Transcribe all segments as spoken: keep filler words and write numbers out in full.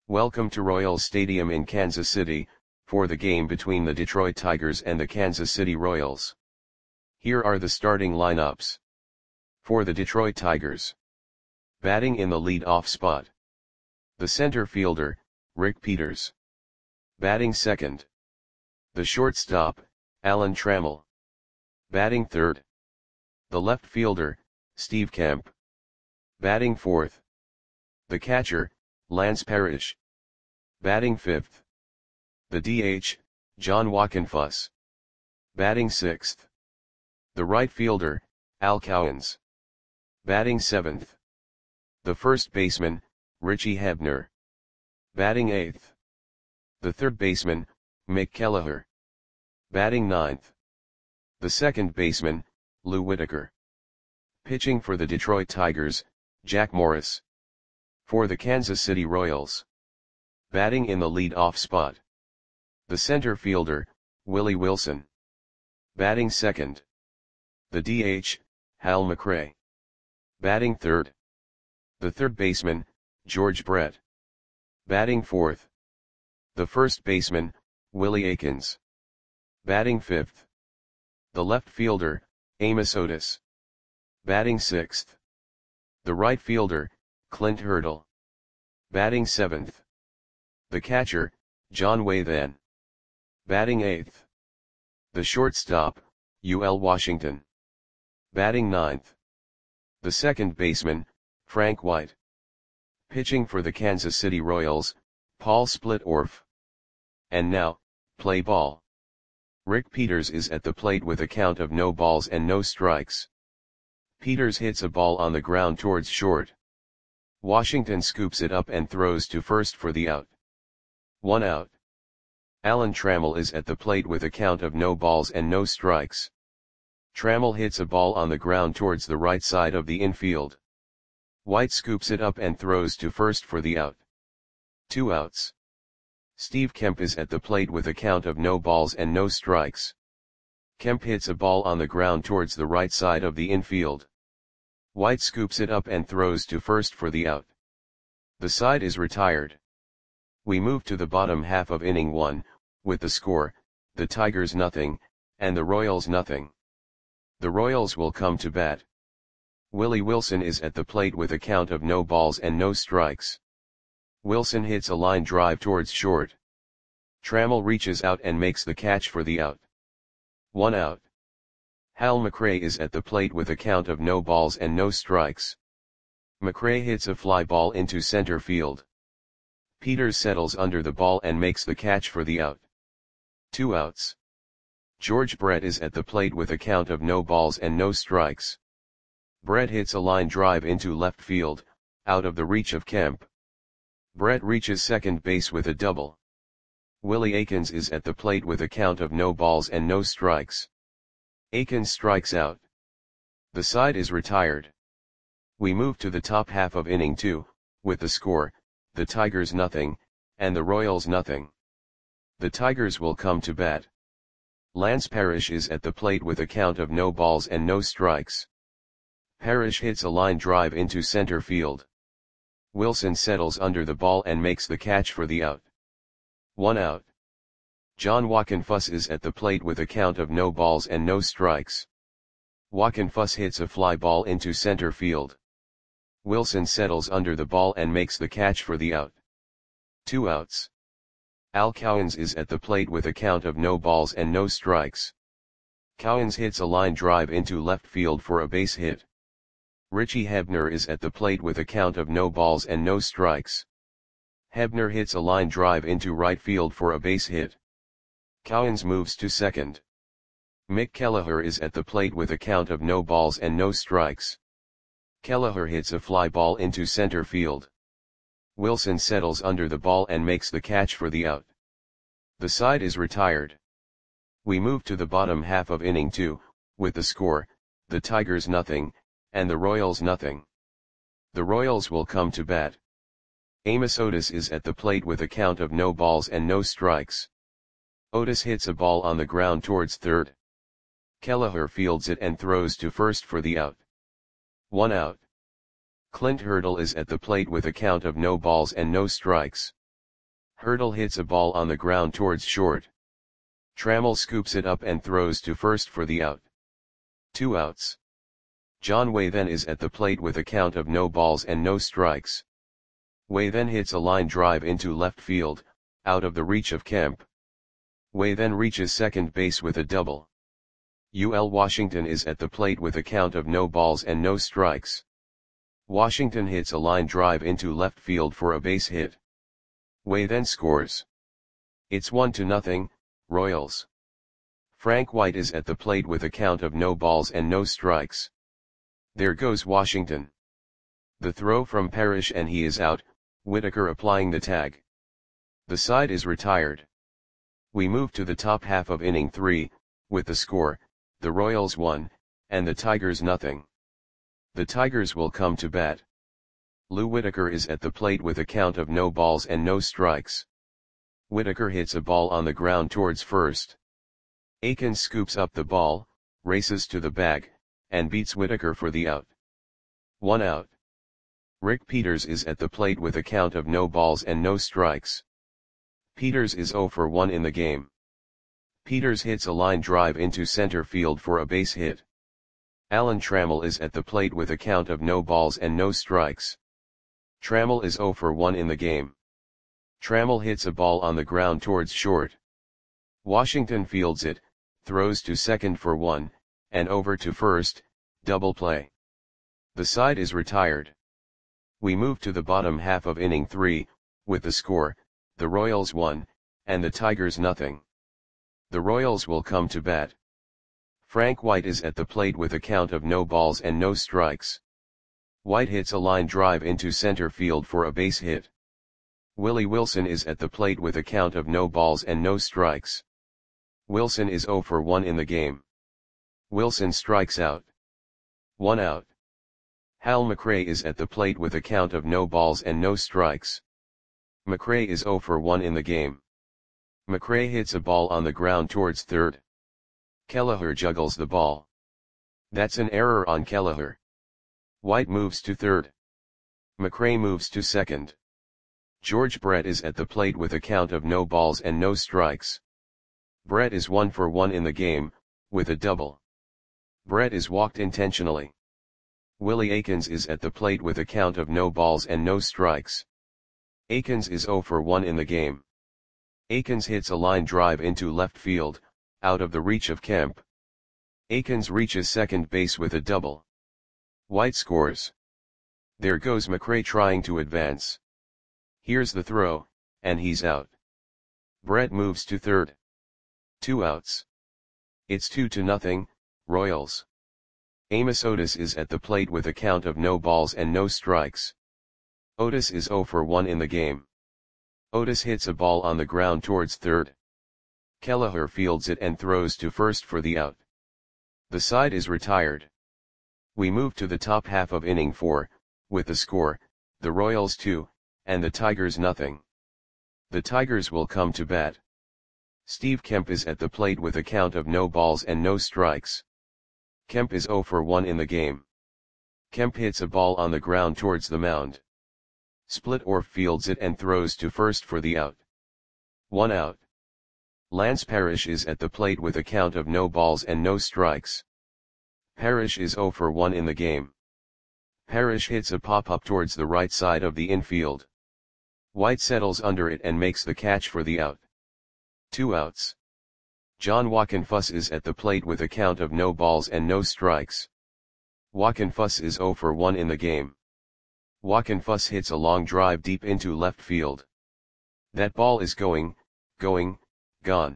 Welcome to Royals Stadium in Kansas City, for the game between the Detroit Tigers and the Kansas City Royals. Here are the starting lineups. For the Detroit Tigers. Batting in the lead-off spot. The center fielder, Rick Peters. Batting second. The shortstop, Alan Trammell. Batting third. The left fielder, Steve Kemp. Batting fourth. The catcher, Lance Parrish. Batting fifth. The D H, John Wockenfuss. Batting sixth. The right fielder, Al Cowens. Batting seventh. The first baseman, Richie Hebner. Batting eighth. The third baseman, Mick Kelleher. Batting ninth. The second baseman, Lou Whitaker. Pitching for the Detroit Tigers, Jack Morris. For the Kansas City Royals. Batting in the lead-off spot. The center fielder, Willie Wilson. Batting second. The D H, Hal McRae. Batting third. The third baseman, George Brett. Batting fourth. The first baseman, Willie Aikens. Batting fifth. The left fielder, Amos Otis. Batting sixth. The right fielder, Clint Hurdle. Batting seventh. The catcher, John Wathan. Batting eighth. The shortstop, U L Washington. Batting ninth. The second baseman, Frank White. Pitching for the Kansas City Royals, Paul Splitorf. And now, play ball. Rick Peters is at the plate with a count of no balls and no strikes. Peters hits a ball on the ground towards short. Washington scoops it up and throws to first for the out. One out. Alan Trammell is at the plate with a count of no balls and no strikes. Trammell hits a ball on the ground towards the right side of the infield. White scoops it up and throws to first for the out. Two outs. Steve Kemp is at the plate with a count of no balls and no strikes. Kemp hits a ball on the ground towards the right side of the infield. White scoops it up and throws to first for the out. The side is retired. We move to the bottom half of inning one, with the score, the Tigers nothing, and the Royals nothing. The Royals will come to bat. Willie Wilson is at the plate with a count of no balls and no strikes. Wilson hits a line drive towards short. Trammell reaches out and makes the catch for the out. One out. Hal McRae is at the plate with a count of no balls and no strikes. McRae hits a fly ball into center field. Peters settles under the ball and makes the catch for the out. Two outs. George Brett is at the plate with a count of no balls and no strikes. Brett hits a line drive into left field, out of the reach of Kemp. Brett reaches second base with a double. Willie Aikens is at the plate with a count of no balls and no strikes. Aikens strikes out. The side is retired. We move to the top half of inning two, with the score, the Tigers nothing, and the Royals nothing. The Tigers will come to bat. Lance Parrish is at the plate with a count of no balls and no strikes. Parrish hits a line drive into center field. Wilson settles under the ball and makes the catch for the out. One out. John Wockenfuss is at the plate with a count of no balls and no strikes. Wockenfuss hits a fly ball into center field. Wilson settles under the ball and makes the catch for the out. Two outs. Al Cowens is at the plate with a count of no balls and no strikes. Cowens hits a line drive into left field for a base hit. Richie Hebner is at the plate with a count of no balls and no strikes. Hebner hits a line drive into right field for a base hit. Cowens moves to second. Mick Kelleher is at the plate with a count of no balls and no strikes. Kelleher hits a fly ball into center field. Wilson settles under the ball and makes the catch for the out. The side is retired. We move to the bottom half of inning two, with the score, the Tigers nothing, and the Royals nothing. The Royals will come to bat. Amos Otis is at the plate with a count of no balls and no strikes. Otis hits a ball on the ground towards third. Kelleher fields it and throws to first for the out. One out. Clint Hurdle is at the plate with a count of no balls and no strikes. Hurdle hits a ball on the ground towards short. Trammell scoops it up and throws to first for the out. Two outs. John Way then is at the plate with a count of no balls and no strikes. Way then hits a line drive into left field, out of the reach of Kemp. Way then reaches second base with a double. U L Washington is at the plate with a count of no balls and no strikes. Washington hits a line drive into left field for a base hit. Way then scores. It's one to nothing, Royals. Frank White is at the plate with a count of no balls and no strikes. There goes Washington. The throw from Parrish and he is out, Whitaker applying the tag. The side is retired. We move to the top half of inning three, with the score, the Royals one, and the Tigers nothing. The Tigers will come to bat. Lou Whitaker is at the plate with a count of no balls and no strikes. Whitaker hits a ball on the ground towards first. Akins scoops up the ball, races to the bag, and beats Whitaker for the out. One out. Rick Peters is at the plate with a count of no balls and no strikes. Peters is oh for one in the game. Peters hits a line drive into center field for a base hit. Alan Trammell is at the plate with a count of no balls and no strikes. Trammell is oh for one in the game. Trammell hits a ball on the ground towards short. Washington fields it, throws to second for one, and over to first, double play. The side is retired. We move to the bottom half of inning three, with the score, the Royals one, and the Tigers nothing. The Royals will come to bat. Frank White is at the plate with a count of no balls and no strikes. White hits a line drive into center field for a base hit. Willie Wilson is at the plate with a count of no balls and no strikes. Wilson is oh for one in the game. Wilson strikes out. One out. Hal McRae is at the plate with a count of no balls and no strikes. McRae is oh for one in the game. McRae hits a ball on the ground towards third. Kelleher juggles the ball. That's an error on Kelleher. White moves to third. McRae moves to second. George Brett is at the plate with a count of no balls and no strikes. Brett is one for one in the game, with a double. Brett is walked intentionally. Willie Akins is at the plate with a count of no balls and no strikes. Akins is oh for one in the game. Akins hits a line drive into left field, out of the reach of Kemp. Akins reaches second base with a double. White scores. There goes McRae trying to advance. Here's the throw, and he's out. Brett moves to third. Two outs. It's two to nothing, Royals. Amos Otis is at the plate with a count of no balls and no strikes. Otis is oh for one in the game. Otis hits a ball on the ground towards third. Kelleher fields it and throws to first for the out. The side is retired. We move to the top half of inning four, with the score, the Royals two, and the Tigers nothing. The Tigers will come to bat. Steve Kemp is at the plate with a count of no balls and no strikes. Kemp is oh for one in the game. Kemp hits a ball on the ground towards the mound. Splitorf fields it and throws to first for the out. One out. Lance Parrish is at the plate with a count of no balls and no strikes. Parrish is oh for one in the game. Parrish hits a pop-up towards the right side of the infield. White settles under it and makes the catch for the out. Two outs. John Wockenfuss is at the plate with a count of no balls and no strikes. Wockenfuss is oh for one in the game. Wockenfuss hits a long drive deep into left field. That ball is going, going, gone.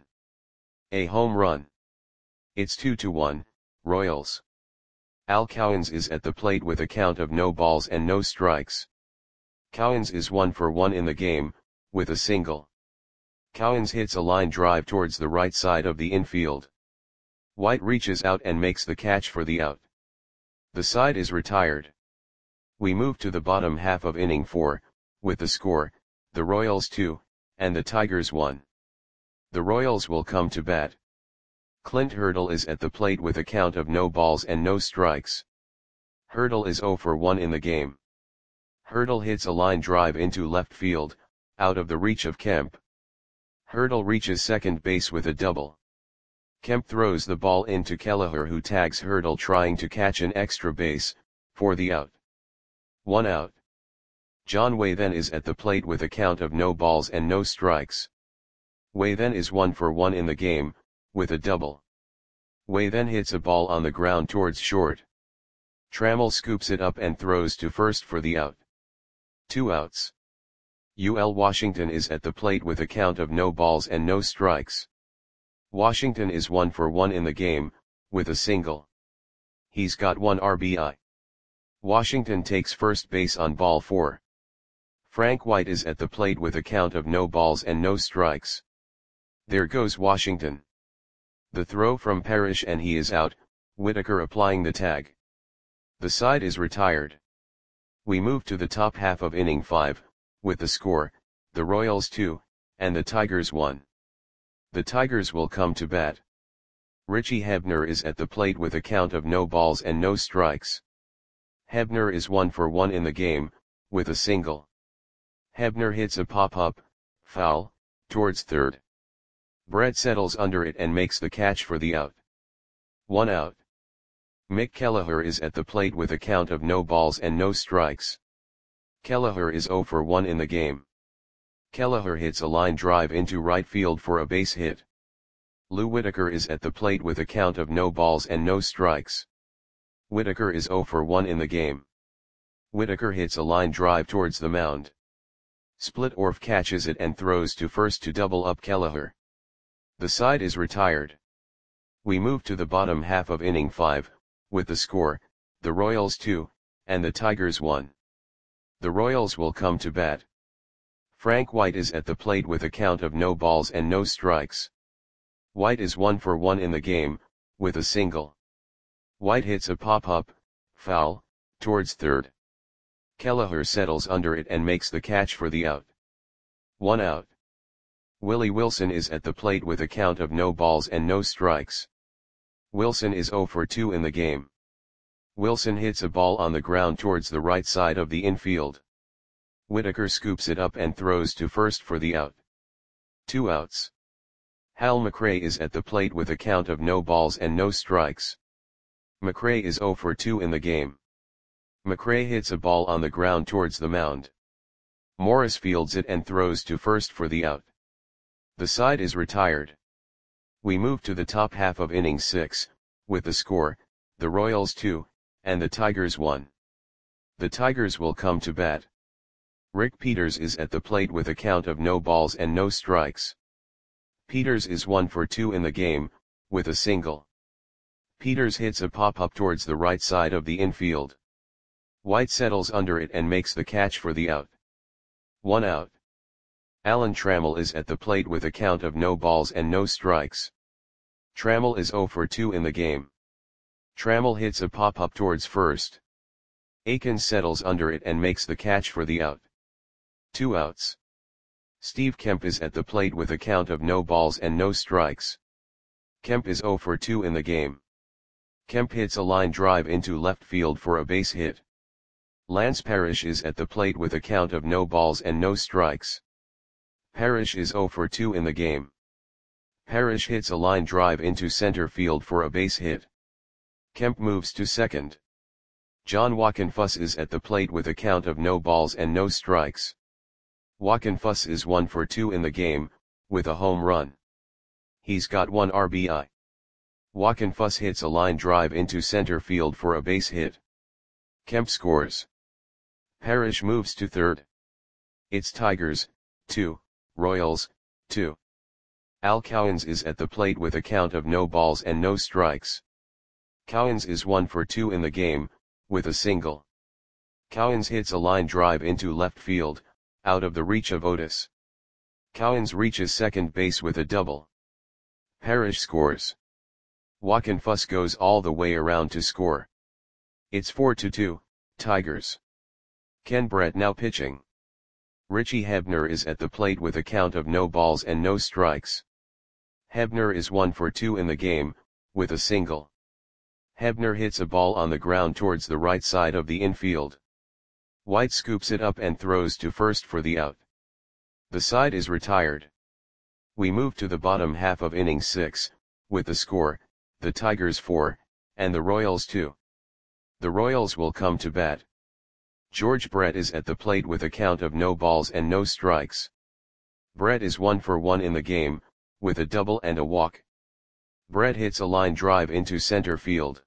A home run. It's two to one, Royals. Al Cowens is at the plate with a count of no balls and no strikes. Cowens is one for one in the game, with a single. Cowens hits a line drive towards the right side of the infield. White reaches out and makes the catch for the out. The side is retired. We move to the bottom half of inning four, with the score, the Royals two, and the Tigers one. The Royals will come to bat. Clint Hurdle is at the plate with a count of no balls and no strikes. Hurdle is oh for one in the game. Hurdle hits a line drive into left field, out of the reach of Kemp. Hurdle reaches second base with a double. Kemp throws the ball into Kelleher, who tags Hurdle trying to catch an extra base, for the out. One out. John Way then is at the plate with a count of no balls and no strikes. Way then is one for one in the game, with a double. Way then hits a ball on the ground towards short. Trammell scoops it up and throws to first for the out. Two outs. U L Washington is at the plate with a count of no balls and no strikes. Washington is one for one in the game, with a single. He's got one R B I. Washington takes first base on ball four. Frank White is at the plate with a count of no balls and no strikes. There goes Washington. The throw from Parrish and he is out, Whitaker applying the tag. The side is retired. We move to the top half of inning five, with the score, the Royals two, and the Tigers one. The Tigers will come to bat. Richie Hebner is at the plate with a count of no balls and no strikes. Hebner is one for one in the game, with a single. Hebner hits a pop-up, foul, towards third. Brett settles under it and makes the catch for the out. One out. Mick Kelleher is at the plate with a count of no balls and no strikes. Kelleher is zero for one in the game. Kelleher hits a line drive into right field for a base hit. Lou Whitaker is at the plate with a count of no balls and no strikes. Whitaker is zero for one in the game. Whitaker hits a line drive towards the mound. Splitorf catches it and throws to first to double up Kelleher. The side is retired. We move to the bottom half of inning five, with the score, the Royals two, and the Tigers one. The Royals will come to bat. Frank White is at the plate with a count of no balls and no strikes. White is one for one in the game, with a single. White hits a pop-up, foul, towards third. Kelleher settles under it and makes the catch for the out. One out. Willie Wilson is at the plate with a count of no balls and no strikes. Wilson is zero for two in the game. Wilson hits a ball on the ground towards the right side of the infield. Whitaker scoops it up and throws to first for the out. Two outs. Hal McRae is at the plate with a count of no balls and no strikes. McRae is zero for two in the game. McRae hits a ball on the ground towards the mound. Morris fields it and throws to first for the out. The side is retired. We move to the top half of inning six, with the score, the Royals two, and the Tigers one. The Tigers will come to bat. Rick Peters is at the plate with a count of no balls and no strikes. Peters is one for two in the game, with a single. Peters hits a pop-up towards the right side of the infield. White settles under it and makes the catch for the out. One out. Alan Trammell is at the plate with a count of no balls and no strikes. Trammell is zero for two in the game. Trammell hits a pop-up towards first. Aikens settles under it and makes the catch for the out. Two outs. Steve Kemp is at the plate with a count of no balls and no strikes. Kemp is zero for two in the game. Kemp hits a line drive into left field for a base hit. Lance Parrish is at the plate with a count of no balls and no strikes. Parrish is zero for two in the game. Parrish hits a line drive into center field for a base hit. Kemp moves to second. John Wockenfuss is at the plate with a count of no balls and no strikes. Wockenfuss is one for two in the game, with a home run. He's got one R B I. Wockenfuss hits a line drive into center field for a base hit. Kemp scores. Parrish moves to third. It's Tigers, two, Royals, two. Al Cowens is at the plate with a count of no balls and no strikes. Cowens is one for two in the game, with a single. Cowens hits a line drive into left field, out of the reach of Otis. Cowens reaches second base with a double. Parrish scores. Wockenfuss goes all the way around to score. It's four to two, Tigers. Ken Brett now pitching. Richie Hebner is at the plate with a count of no balls and no strikes. Hebner is one for two in the game, with a single. Hebner hits a ball on the ground towards the right side of the infield. White scoops it up and throws to first for the out. The side is retired. We move to the bottom half of inning six, with the score, the Tigers four, and the Royals two. The Royals will come to bat. George Brett is at the plate with a count of no balls and no strikes. Brett is one for one in the game, with a double and a walk. Brett hits a line drive into center field.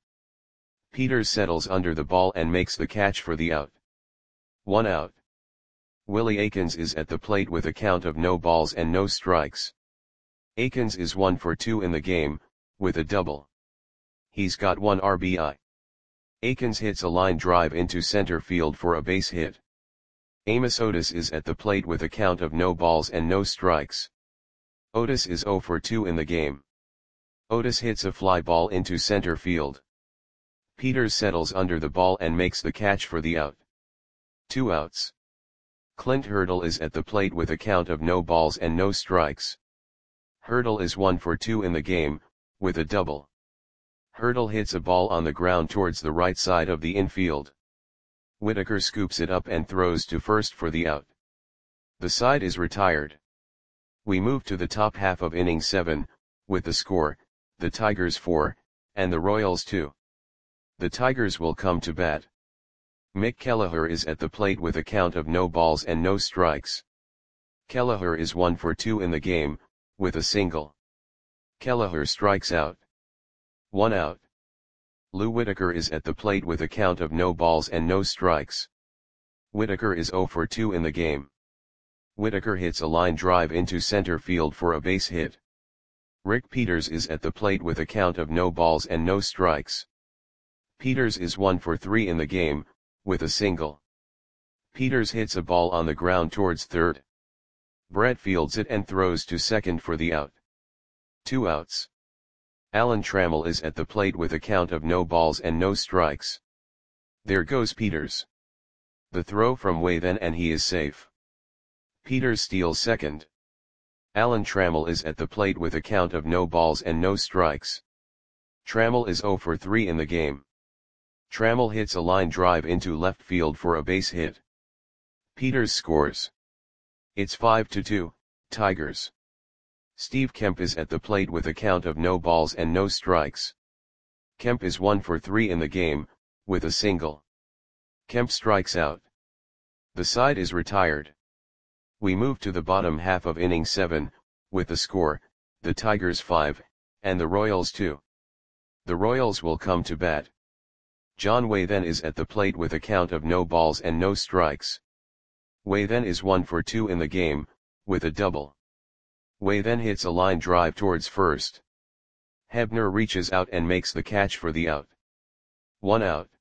Peters settles under the ball and makes the catch for the out. One out. Willie Aikens is at the plate with a count of no balls and no strikes. Aikens is one for two in the game, with a double. He's got one R B I. Aikens hits a line drive into center field for a base hit. Amos Otis is at the plate with a count of no balls and no strikes. Otis is zero for two in the game. Otis hits a fly ball into center field. Peters settles under the ball and makes the catch for the out. Two outs. Clint Hurdle is at the plate with a count of no balls and no strikes. Hurdle is one for two in the game, with a double. Hurdle hits a ball on the ground towards the right side of the infield. Whitaker scoops it up and throws to first for the out. The side is retired. We move to the top half of inning seven, with the score, the Tigers four, and the Royals two. The Tigers will come to bat. Mick Kelleher is at the plate with a count of no balls and no strikes. Kelleher is one for two in the game, with a single. Kelleher strikes out. One out. Lou Whitaker is at the plate with a count of no balls and no strikes. Whitaker is zero for two in the game. Whitaker hits a line drive into center field for a base hit. Rick Peters is at the plate with a count of no balls and no strikes. Peters is one for three in the game, with a single. Peters hits a ball on the ground towards third. Brett fields it and throws to second for the out. Two outs. Alan Trammell is at the plate with a count of no balls and no strikes. There goes Peters. The throw from way then and he is safe. Peters steals second. Alan Trammell is at the plate with a count of no balls and no strikes. Trammell is zero for three in the game. Trammell hits a line drive into left field for a base hit. Peters scores. It's five to two, Tigers. Steve Kemp is at the plate with a count of no balls and no strikes. Kemp is one for three in the game, with a single. Kemp strikes out. The side is retired. We move to the bottom half of inning seven, with the score, the Tigers five, and the Royals two. The Royals will come to bat. John Waythen is at the plate with a count of no balls and no strikes. Waythen is one for two in the game, with a double. Waythen hits a line drive towards first. Hebner reaches out and makes the catch for the out. One out.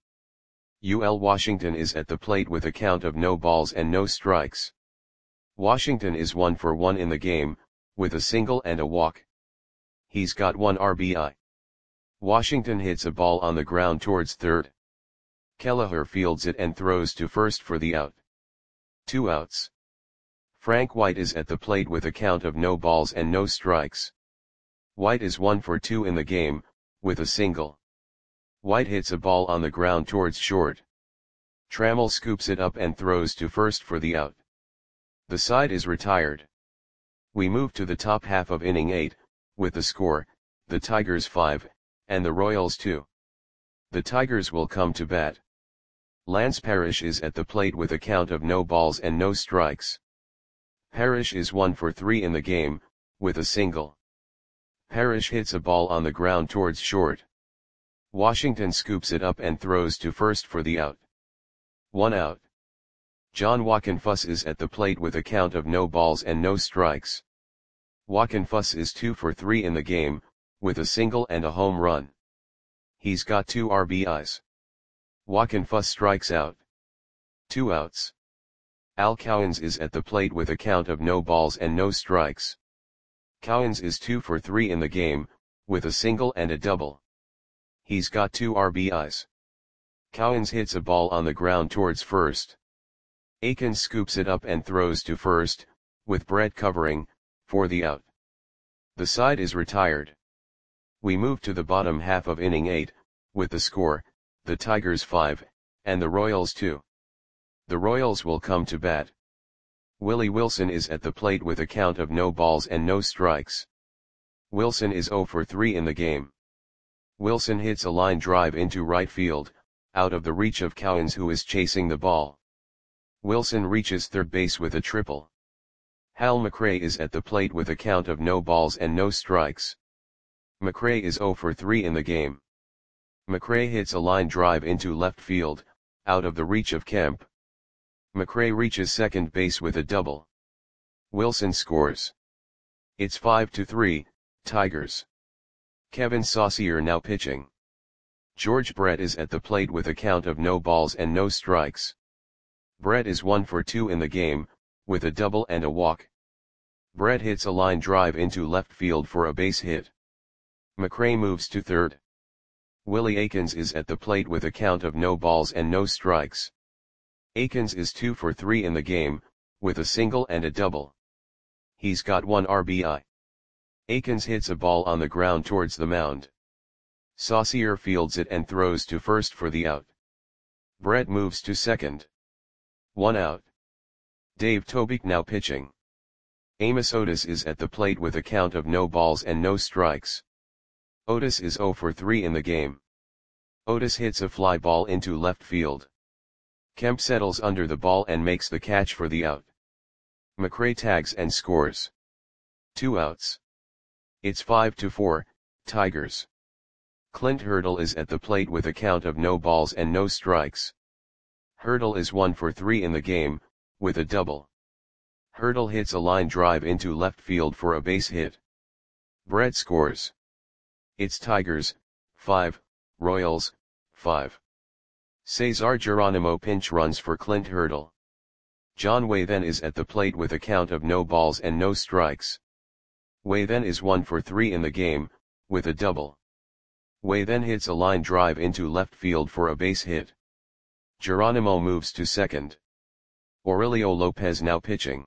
U L Washington is at the plate with a count of no balls and no strikes. Washington is one for one in the game, with a single and a walk. He's got one R B I. Washington hits a ball on the ground towards third. Kelleher fields it and throws to first for the out. Two outs. Frank White is at the plate with a count of no balls and no strikes. White is one for two in the game, with a single. White hits a ball on the ground towards short. Trammell scoops it up and throws to first for the out. The side is retired. We move to the top half of inning eight, with the score, the Tigers five, and the Royals two. The Tigers will come to bat. Lance Parrish is at the plate with a count of no balls and no strikes. Parrish is one for three in the game, with a single. Parrish hits a ball on the ground towards short. Washington scoops it up and throws to first for the out. One out. John Wockenfuss is at the plate with a count of no balls and no strikes. Wockenfuss is two for three in the game, with a single and a home run. He's got two R B Is. Wockenfuss strikes out. Two outs. Al Cowens is at the plate with a count of no balls and no strikes. Cowens is two for three in the game, with a single and a double. He's got two R B Is. Cowens hits a ball on the ground towards first. Aikens scoops it up and throws to first, with Brett covering, for the out. The side is retired. We move to the bottom half of inning eight, with the score, the Tigers five, and the Royals two. The Royals will come to bat. Willie Wilson is at the plate with a count of no balls and no strikes. Wilson is zero for three in the game. Wilson hits a line drive into right field, out of the reach of Cowens, who is chasing the ball. Wilson reaches third base with a triple. Hal McRae is at the plate with a count of no balls and no strikes. McRae is zero for three in the game. McRae hits a line drive into left field, out of the reach of Kemp. McRae reaches second base with a double. Wilson scores. It's five to three, Tigers. Kevin Saucier now pitching. George Brett is at the plate with a count of no balls and no strikes. Brett is one for two in the game, with a double and a walk. Brett hits a line drive into left field for a base hit. McRae moves to third. Willie Aikens is at the plate with a count of no balls and no strikes. Aikens is two for three in the game, with a single and a double. He's got one R B I. Aikens hits a ball on the ground towards the mound. Saucier fields it and throws to first for the out. Brett moves to second. One out. Dave Tobique now pitching. Amos Otis is at the plate with a count of no balls and no strikes. Otis is zero for three in the game. Otis hits a fly ball into left field. Kemp settles under the ball and makes the catch for the out. McRae tags and scores. Two outs. It's five to four, Tigers. Clint Hurdle is at the plate with a count of no balls and no strikes. Hurdle is one for three in the game, with a double. Hurdle hits a line drive into left field for a base hit. Brett scores. It's Tigers, five, Royals, five. Cesar Geronimo pinch runs for Clint Hurdle. John Way then is at the plate with a count of no balls and no strikes. Way then is one for three in the game, with a double. Way then hits a line drive into left field for a base hit. Geronimo moves to second. Aurelio Lopez now pitching.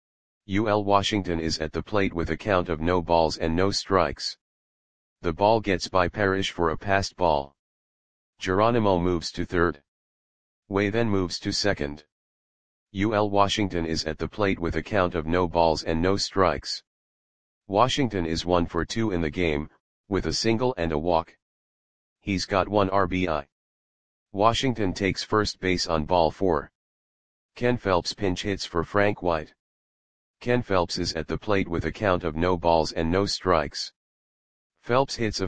U L Washington is at the plate with a count of no balls and no strikes. The ball gets by Parrish for a passed ball. Geronimo moves to third. Way then moves to second. U L Washington is at the plate with a count of no balls and no strikes. Washington is one for two in the game, with a single and a walk. He's got one R B I. Washington takes first base on ball four. Ken Phelps pinch hits for Frank White. Ken Phelps is at the plate with a count of no balls and no strikes. Phelps hits a